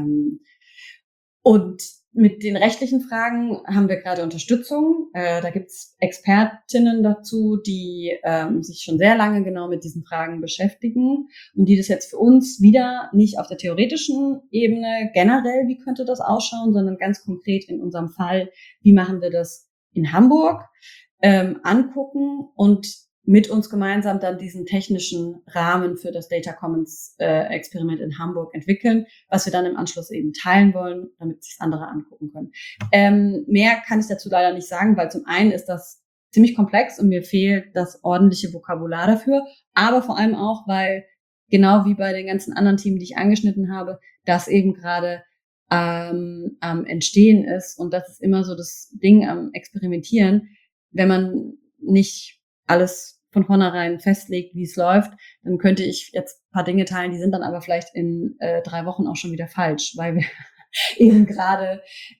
Und mit den rechtlichen Fragen haben wir gerade Unterstützung. Da gibt's Expertinnen dazu, die sich schon sehr lange genau mit diesen Fragen beschäftigen und die das jetzt für uns wieder nicht auf der theoretischen Ebene generell, wie könnte das ausschauen, sondern ganz konkret in unserem Fall, wie machen wir das in Hamburg, angucken und mit uns gemeinsam dann diesen technischen Rahmen für das Data Commons Experiment in Hamburg entwickeln, was wir dann im Anschluss eben teilen wollen, damit sich andere angucken können. Mehr kann ich dazu leider nicht sagen, weil zum einen ist das ziemlich komplex und mir fehlt das ordentliche Vokabular dafür, aber vor allem auch, weil genau wie bei den ganzen anderen Themen, die ich angeschnitten habe, das eben gerade am Entstehen ist und das ist immer so das Ding am Experimentieren, wenn man nicht alles von vornherein festlegt, wie es läuft, dann könnte ich jetzt ein paar Dinge teilen, die sind dann aber vielleicht in 3 Wochen auch schon wieder falsch, weil wir eben gerade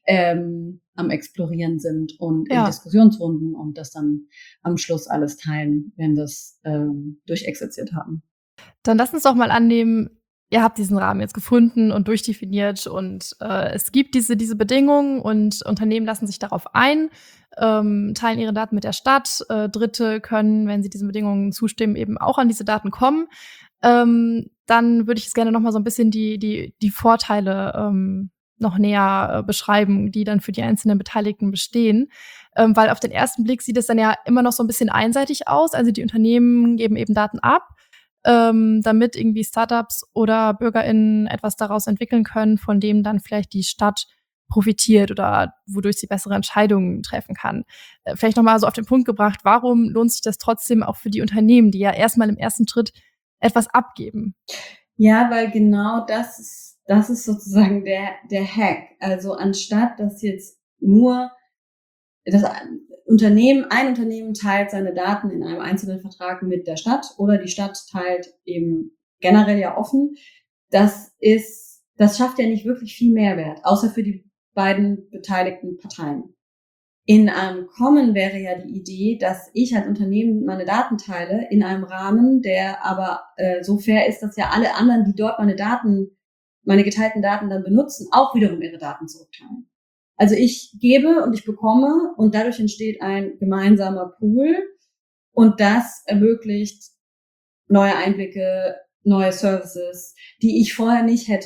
am Explorieren sind und in Diskussionsrunden und das dann am Schluss alles teilen, wenn wir es durchexerziert haben. Dann lass uns doch mal annehmen, ihr habt diesen Rahmen jetzt gefunden und durchdefiniert und es gibt diese Bedingungen und Unternehmen lassen sich darauf ein, teilen ihre Daten mit der Stadt. Dritte können, wenn sie diesen Bedingungen zustimmen, eben auch an diese Daten kommen. Dann würde ich jetzt gerne noch mal so ein bisschen die Vorteile noch näher beschreiben, die dann für die einzelnen Beteiligten bestehen. Weil auf den ersten Blick sieht es dann ja immer noch so ein bisschen einseitig aus. Also die Unternehmen geben eben Daten ab, damit irgendwie Startups oder BürgerInnen etwas daraus entwickeln können, von dem dann vielleicht die Stadt profitiert oder wodurch sie bessere Entscheidungen treffen kann. Vielleicht nochmal so auf den Punkt gebracht, warum lohnt sich das trotzdem auch für die Unternehmen, die ja erstmal im ersten Schritt etwas abgeben? Ja, weil genau das ist sozusagen der Hack. Also anstatt dass jetzt nur ein Unternehmen teilt seine Daten in einem einzelnen Vertrag mit der Stadt oder die Stadt teilt eben generell ja offen, das schafft ja nicht wirklich viel Mehrwert, außer für die beiden beteiligten Parteien. In einem Common wäre ja die Idee, dass ich als Unternehmen meine Daten teile in einem Rahmen, der aber so fair ist, dass ja alle anderen, die dort meine geteilten Daten dann benutzen, auch wiederum ihre Daten zurückteilen. Also ich gebe und ich bekomme und dadurch entsteht ein gemeinsamer Pool und das ermöglicht neue Einblicke, neue Services, die ich vorher nicht hätte,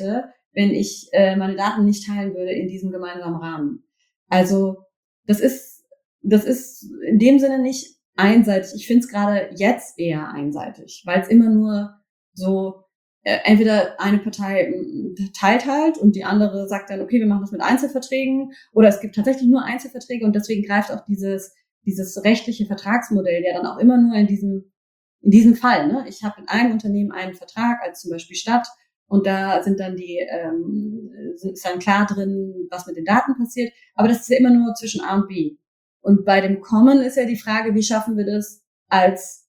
wenn ich meine Daten nicht teilen würde in diesem gemeinsamen Rahmen. Also das ist in dem Sinne nicht einseitig. Ich finde es gerade jetzt eher einseitig, weil es immer nur so entweder eine Partei teilt halt und die andere sagt dann, okay, wir machen das mit Einzelverträgen, oder es gibt tatsächlich nur Einzelverträge und deswegen greift auch dieses rechtliche Vertragsmodell ja dann auch immer nur in diesem Fall. Ne? Ich habe in einem Unternehmen einen Vertrag, als zum Beispiel Stadt, und da sind dann ist dann klar drin, was mit den Daten passiert, aber das ist ja immer nur zwischen A und B. Und bei dem Common ist ja die Frage, wie schaffen wir das als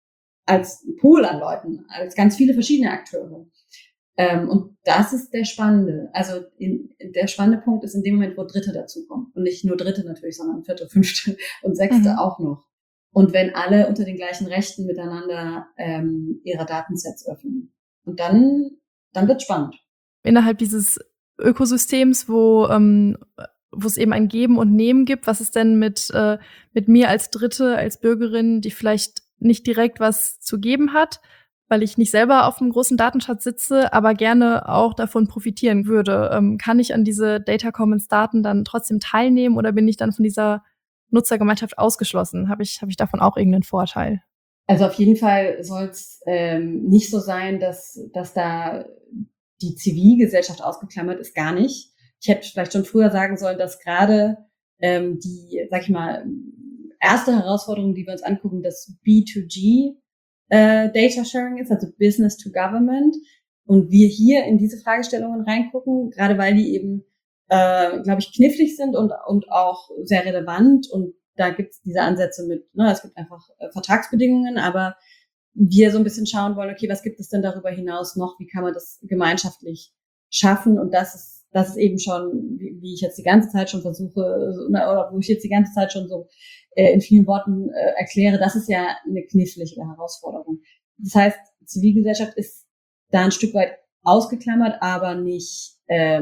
Pool an Leuten, als ganz viele verschiedene Akteure. Und das ist der spannende. Also der spannende Punkt ist in dem Moment, wo Dritte dazukommen. Und nicht nur Dritte natürlich, sondern Vierte, Fünfte und Sechste auch noch. Und wenn alle unter den gleichen Rechten miteinander ihre Datensets öffnen. Und dann wird's spannend. Innerhalb dieses Ökosystems, wo es eben ein Geben und Nehmen gibt, was ist denn mit mir als Dritte, als Bürgerin, die vielleicht nicht direkt was zu geben hat, weil ich nicht selber auf einem großen Datenschatz sitze, aber gerne auch davon profitieren würde? Kann ich an diese Data Commons Daten dann trotzdem teilnehmen oder bin ich dann von dieser Nutzergemeinschaft ausgeschlossen? Habe ich davon auch irgendeinen Vorteil? Also auf jeden Fall soll es nicht so sein, dass da die Zivilgesellschaft ausgeklammert ist, gar nicht. Ich hätte vielleicht schon früher sagen sollen, dass gerade die, sag ich mal, erste Herausforderung, die wir uns angucken, das B2G Data Sharing ist, also Business to Government. Und wir hier in diese Fragestellungen reingucken, gerade weil die eben, glaube ich, knifflig sind und auch sehr relevant. Und da gibt es diese Ansätze mit, es gibt einfach Vertragsbedingungen, aber wir so ein bisschen schauen wollen, okay, was gibt es denn darüber hinaus noch? Wie kann man das gemeinschaftlich schaffen? Und das ist eben schon, wie ich jetzt die ganze Zeit schon versuche, oder wo ich jetzt die ganze Zeit schon so in vielen Worten erkläre, das ist ja eine knifflige Herausforderung. Das heißt, Zivilgesellschaft ist da ein Stück weit ausgeklammert, aber nicht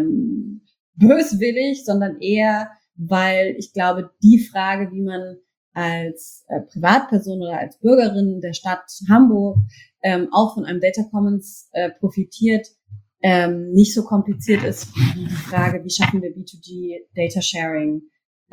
böswillig, sondern eher, weil ich glaube, die Frage, wie man als Privatperson oder als Bürgerin der Stadt Hamburg auch von einem Data Commons profitiert, nicht so kompliziert ist wie die Frage, wie schaffen wir B2G Data Sharing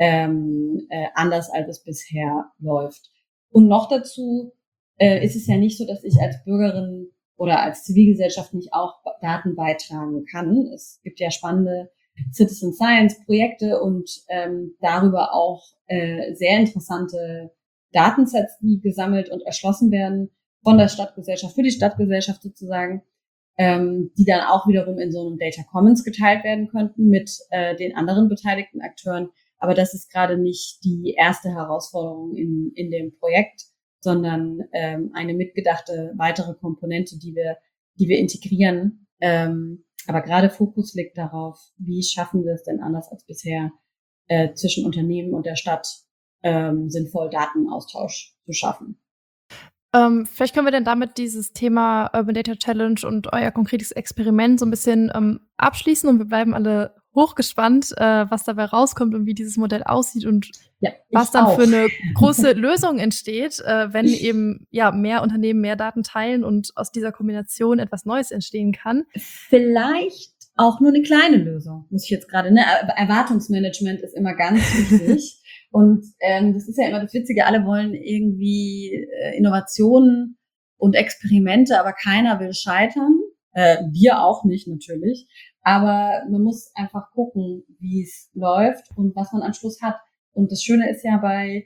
anders, als es bisher läuft. Und noch dazu ist es ja nicht so, dass ich als Bürgerin oder als Zivilgesellschaft nicht auch Daten beitragen kann. Es gibt ja spannende Citizen Science Projekte und darüber auch sehr interessante Datensets, die gesammelt und erschlossen werden von der Stadtgesellschaft, für die Stadtgesellschaft sozusagen, die dann auch wiederum in so einem Data Commons geteilt werden könnten mit den anderen beteiligten Akteuren. Aber das ist gerade nicht die erste Herausforderung in dem Projekt, sondern eine mitgedachte weitere Komponente, die wir integrieren. Aber gerade Fokus liegt darauf, wie schaffen wir es denn anders als bisher, zwischen Unternehmen und der Stadt sinnvoll Datenaustausch zu schaffen. Vielleicht können wir denn damit dieses Thema Urban Data Challenge und euer konkretes Experiment so ein bisschen abschließen und wir bleiben alle hochgespannt, was dabei rauskommt und wie dieses Modell aussieht und was dann für eine große Lösung entsteht, wenn eben mehr Unternehmen mehr Daten teilen und aus dieser Kombination etwas Neues entstehen kann. Vielleicht auch nur eine kleine Lösung, muss ich jetzt gerade, Erwartungsmanagement ist immer ganz wichtig. Und das ist ja immer das Witzige, alle wollen irgendwie Innovationen und Experimente, aber keiner will scheitern. Wir auch nicht natürlich. Aber man muss einfach gucken, wie es läuft und was man am Schluss hat. Und das Schöne ist ja bei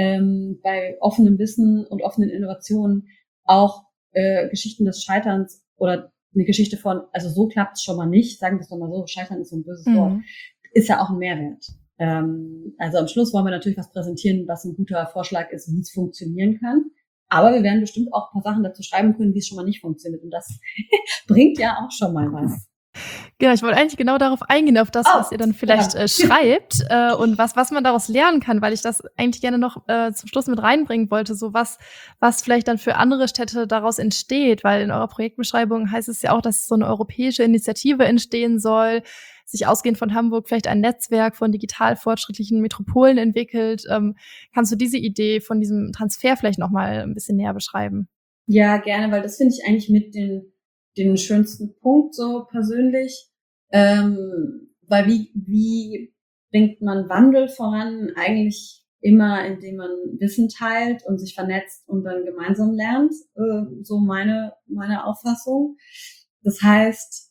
offenem Wissen und offenen Innovationen auch Geschichten des Scheiterns oder eine Geschichte von, also so klappt es schon mal nicht, sagen wir es doch mal so, Scheitern ist so ein böses Wort, ist ja auch ein Mehrwert. Also am Schluss wollen wir natürlich was präsentieren, was ein guter Vorschlag ist, wie es funktionieren kann. Aber wir werden bestimmt auch ein paar Sachen dazu schreiben können, wie es schon mal nicht funktioniert. Und das bringt ja auch schon mal was. Genau, ich wollte eigentlich genau darauf eingehen, auf das, was ihr dann vielleicht schreibt und was man daraus lernen kann, weil ich das eigentlich gerne noch zum Schluss mit reinbringen wollte, so was vielleicht dann für andere Städte daraus entsteht, weil in eurer Projektbeschreibung heißt es ja auch, dass so eine europäische Initiative entstehen soll, sich ausgehend von Hamburg vielleicht ein Netzwerk von digital fortschrittlichen Metropolen entwickelt. Kannst du diese Idee von diesem Transfer vielleicht noch mal ein bisschen näher beschreiben? Ja, gerne, weil das finde ich eigentlich mit den schönsten Punkt so persönlich. weil wie bringt man Wandel voran? Eigentlich immer, indem man Wissen teilt und sich vernetzt und dann gemeinsam lernt. So meine Auffassung. Das heißt,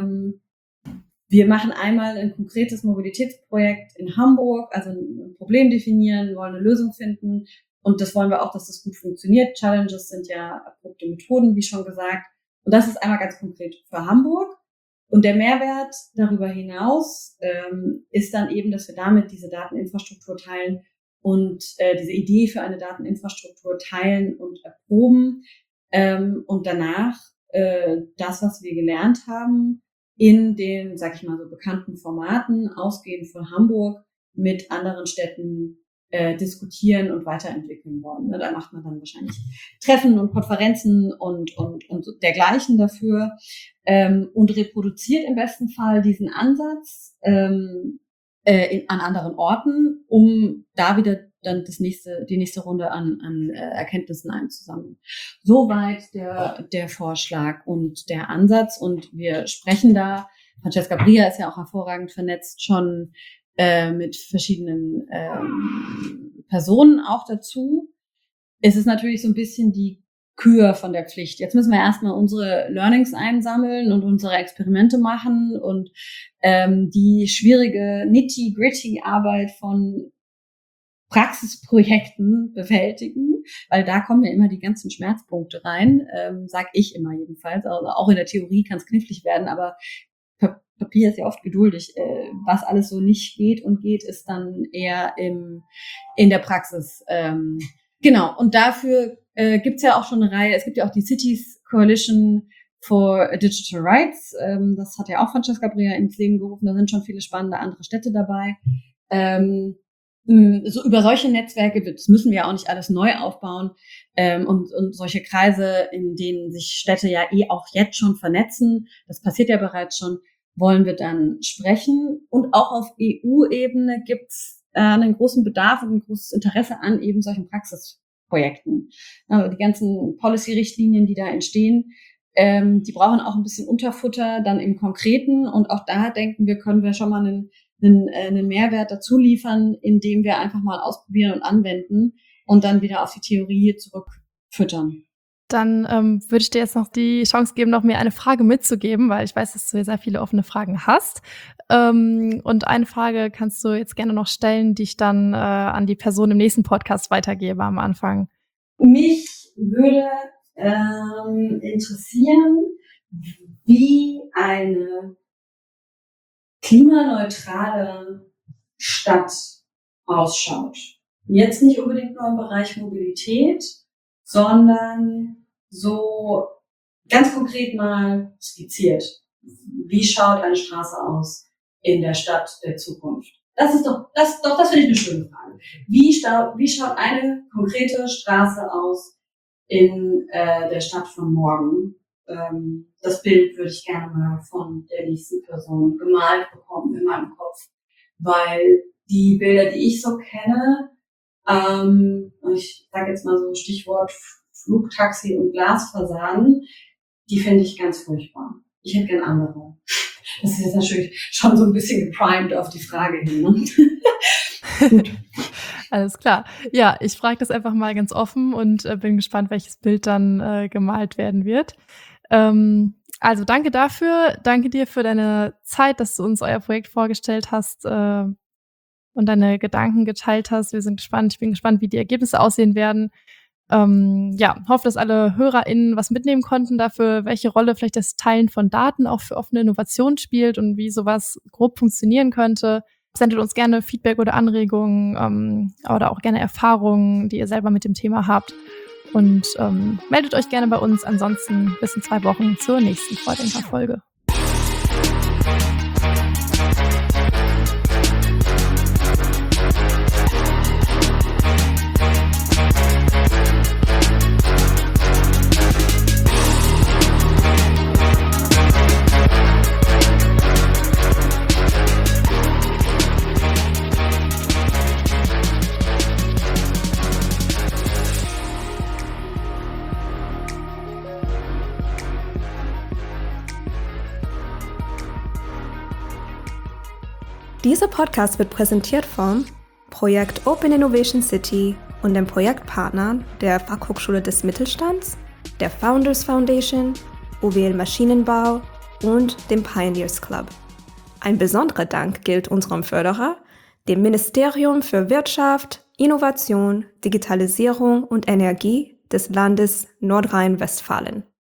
wir machen einmal ein konkretes Mobilitätsprojekt in Hamburg, also ein Problem definieren, wollen eine Lösung finden. Und das wollen wir auch, dass das gut funktioniert. Challenges sind ja erprobte Methoden, wie schon gesagt. Und das ist einmal ganz konkret für Hamburg. Und der Mehrwert darüber hinaus ist dann eben, dass wir damit diese Dateninfrastruktur teilen und diese Idee für eine Dateninfrastruktur teilen und erproben und danach das, was wir gelernt haben, in den, sag ich mal, so bekannten Formaten, ausgehend von Hamburg, mit anderen Städten diskutieren und weiterentwickeln wollen. Da macht man dann wahrscheinlich Treffen und Konferenzen und dergleichen dafür und reproduziert im besten Fall diesen Ansatz an anderen Orten, um da wieder dann die nächste Runde an Erkenntnissen einzusammeln. Soweit der Vorschlag und der Ansatz. Und wir sprechen da, Francesca Bria ist ja auch hervorragend vernetzt, schon mit verschiedenen Personen auch dazu. Es ist natürlich so ein bisschen die Kür von der Pflicht. Jetzt müssen wir erstmal unsere Learnings einsammeln und unsere Experimente machen und die schwierige nitty-gritty Arbeit von Praxisprojekten bewältigen, weil da kommen ja immer die ganzen Schmerzpunkte rein, sag ich immer jedenfalls. Also auch in der Theorie kann es knifflig werden, aber Papier ist ja oft geduldig. Was alles so nicht geht und geht, ist dann eher in der Praxis. Genau, und dafür gibt's ja auch schon eine Reihe. Es gibt ja auch die Cities Coalition for Digital Rights. Das hat ja auch Francesca Bria ins Leben gerufen. Da sind schon viele spannende andere Städte dabei. So über solche Netzwerke, das müssen wir auch nicht alles neu aufbauen, und solche Kreise, in denen sich Städte ja auch jetzt schon vernetzen, das passiert ja bereits schon, wollen wir dann sprechen. Und auch auf EU-Ebene gibt's einen großen Bedarf und ein großes Interesse an eben solchen Praxisprojekten. Die ganzen Policy-Richtlinien, die da entstehen, die brauchen auch ein bisschen Unterfutter dann im Konkreten. Und auch da denken wir, können wir schon mal einen Mehrwert dazu liefern, indem wir einfach mal ausprobieren und anwenden und dann wieder auf die Theorie zurückfüttern. Dann würde ich dir jetzt noch die Chance geben, noch mir eine Frage mitzugeben, weil ich weiß, dass du sehr viele offene Fragen hast. Und eine Frage kannst du jetzt gerne noch stellen, die ich dann an die Person im nächsten Podcast weitergebe am Anfang. Mich würde interessieren, wie eine klimaneutrale Stadt ausschaut. Jetzt nicht unbedingt nur im Bereich Mobilität, sondern so ganz konkret mal skizziert. Wie schaut eine Straße aus in der Stadt der Zukunft? Das finde ich eine schöne Frage. Wie schaut eine konkrete Straße aus in der Stadt von morgen? Das Bild würde ich gerne mal von der nächsten Person gemalt bekommen in meinem Kopf, weil die Bilder, die ich so kenne, ich sage jetzt mal so Stichwort Flugtaxi und Glasfassaden, die finde ich ganz furchtbar. Ich hätte gern andere. Das ist jetzt natürlich schon so ein bisschen geprimed auf die Frage hin. Ne? Gut. Alles klar. Ja, ich frage das einfach mal ganz offen und bin gespannt, welches Bild dann gemalt werden wird. Also danke dafür. Danke dir für deine Zeit, dass du uns euer Projekt vorgestellt hast und deine Gedanken geteilt hast. Wir sind gespannt. Ich bin gespannt, wie die Ergebnisse aussehen werden. Hoffe, dass alle HörerInnen was mitnehmen konnten dafür, welche Rolle vielleicht das Teilen von Daten auch für offene Innovation spielt und wie sowas grob funktionieren könnte. Sendet uns gerne Feedback oder Anregungen oder auch gerne Erfahrungen, die ihr selber mit dem Thema habt. Und meldet euch gerne bei uns. Ansonsten bis in 2 Wochen zur nächsten Vordenker-Folge. Dieser Podcast wird präsentiert vom Projekt Open Innovation City und den Projektpartnern der Fachhochschule des Mittelstands, der Founders Foundation, OWL Maschinenbau und dem Pioneers Club. Ein besonderer Dank gilt unserem Förderer, dem Ministerium für Wirtschaft, Innovation, Digitalisierung und Energie des Landes Nordrhein-Westfalen.